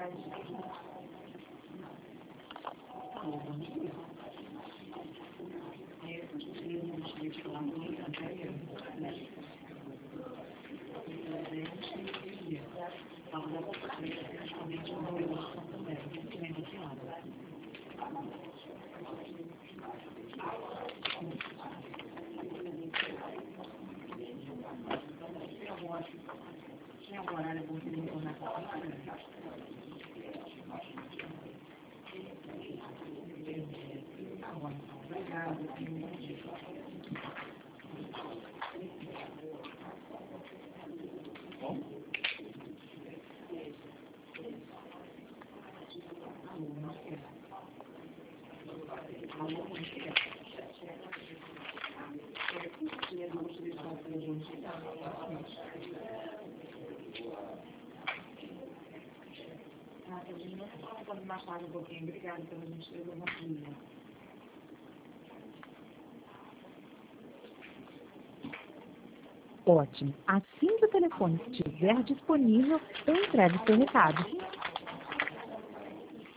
Um pouquinho. Obrigada pela gentileza. Bom dia. Ótimo. Assim que o telefone estiver disponível, eu entrego seu recado.